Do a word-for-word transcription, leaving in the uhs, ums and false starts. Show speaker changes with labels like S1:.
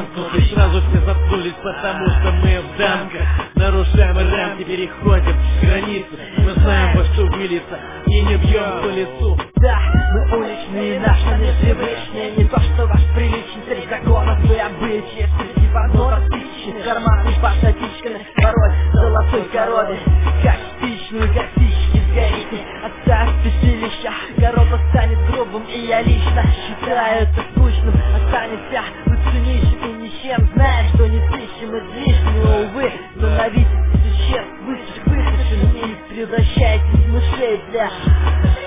S1: Но тут сразу все заткнулись, потому что мы в дамках. Нарушаем рамки, переходим границы. Мы знаем, во что вылиться, и не бьем по лицу.
S2: Да, мы уличные, наши непривычные. Не то, что ваш приличный среди законов и обычаев. Среди банкнотов тысячи, карманы под статичками. Порой золотой корове, как спичную, как спички сгорите. Оставь пепелища, корова станет грубым. И я лично считаю это скучным. Останется лучше нищим и ничем. Знаешь, что не тысячим излишнего, увы. Но на вид существ высших высушен. Не превращайтесь в мышей для